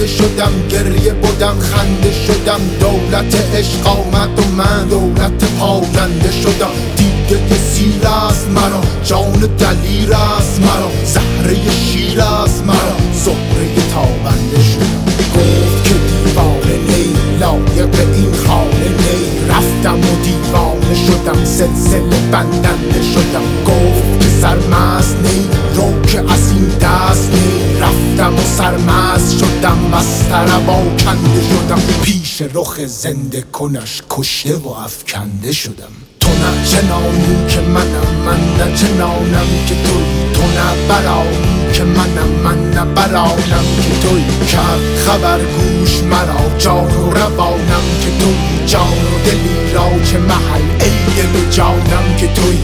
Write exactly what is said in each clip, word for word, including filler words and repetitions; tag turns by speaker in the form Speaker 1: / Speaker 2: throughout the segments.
Speaker 1: زنده شدم، گریه بودم خنده شدم. دولت عشق آمد و من دولت پاینده شدم. دیگه که سیر است مرا، جان دلیر است مرا، زهره شیر است مرا، زهره تابنده شدم. گفت که دیوانه نی، لایق این خانه نی. رفتم و دیوانه شدم، سلسله بندنده شدم. گفت که سرمست نی، رو که از این دست نی. رفتم و سرمست شدم، از طربا کنده شدم. پیش رخ زنده کنش کشته و افکنده شدم. تو نه چنانی که منم، من نه چنانم که توی. تو نه برانی که منم، من نه برانم که توی. کرد خبر گوش مرا، جان و روانم که توی. جان و دلی را چه محل، ای دل و جانم که توی.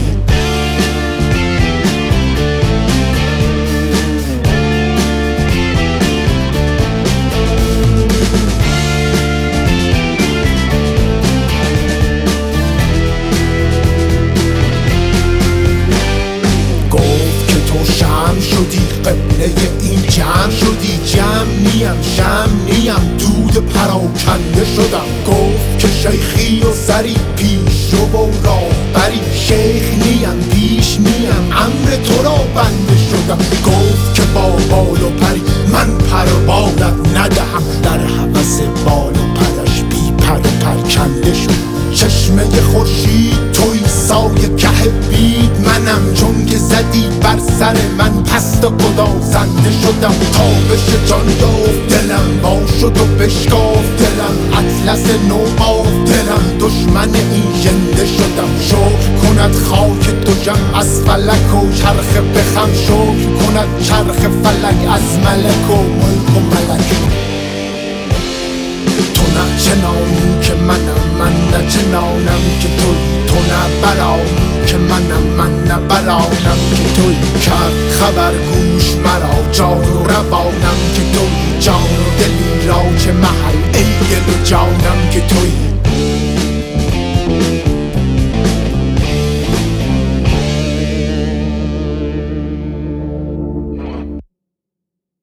Speaker 1: شدی قبله این جمع شدی، جمع نیم شم نیم، دود پراکنده شدم. گفت که شیخی و سری پیش رو و راه بری. شیخ نیم پیش نیم، امر تو را بنده شدم. گفت که با بال و پری من پر و بالت ندهم. در هوس بال و پرش بی پر پرکنده شدم. چشمه خورشید توی، سایه که بید منم. چون که زدی بر سر من پست و گدازنده شدم. تابش جان یافت دلم، وا شد و بشکافت دلم. اطلس نو باف دلم، دشمن این ژنده شدم. شکر کند خاک دو جم از فلک و چرخ بخم. شکر کند چرخ فلک از ملک و ملک و ملک. تو نه چنانی که منم، من نه چنانم که توی. تو نه برانی که منم، من نه برانم که توی. کرد خبر گوش مرا، جان و روانم که توی. جان و دلی را چه محل،